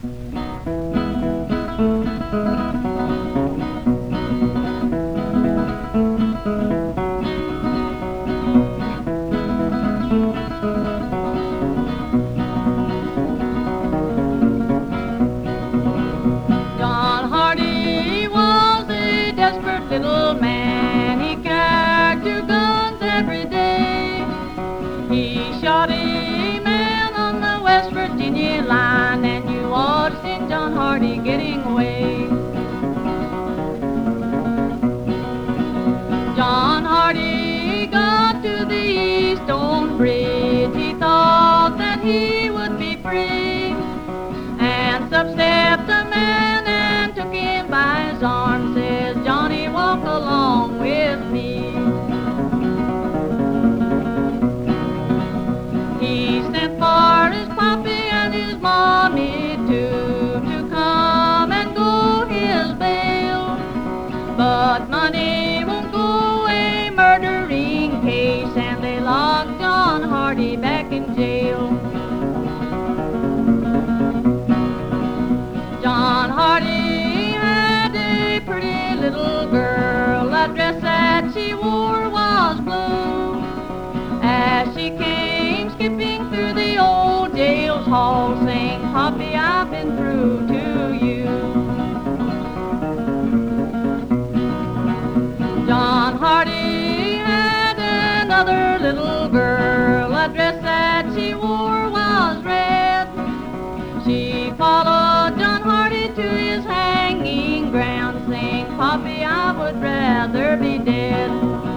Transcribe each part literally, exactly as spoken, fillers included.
John Hardy was a desperate little man. He carried two guns every day. He shot a man on the West Virginia line, and you ought to see John Hardy getting away. John Hardy got to the Eastone Bridge. He thought that he would be free, and up-stepped a man and took him by his arm. Says, "Johnny, walk along with me." He sent for his papi and his mommy too to come and go his bail, but money won't go a murdering case, and they locked John Hardy back in jail. John Hardy had a pretty little girl. The dress that she wore was blue. As she came skipping through the old jail's hall, saying, "Papi, I've been through to you." John Hardy had another little girl. The dress that she wore was red. She followed John Hardy to his hanging ground, saying, "Papi, I would rather be dead."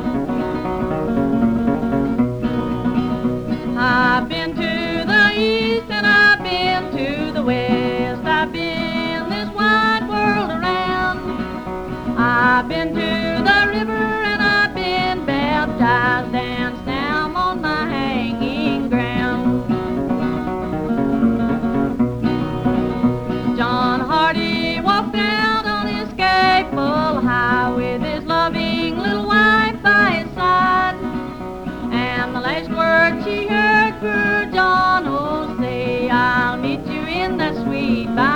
I've been to the east and I've been to the west. I've been this wide world around. I've been to the river and I've been baptized, and now I'm on my hanging ground. John Hardy walked out on his skateful high with his loving little wife by his side, and the last word she heard poor John oh say, "I'll meet you in that sweet by."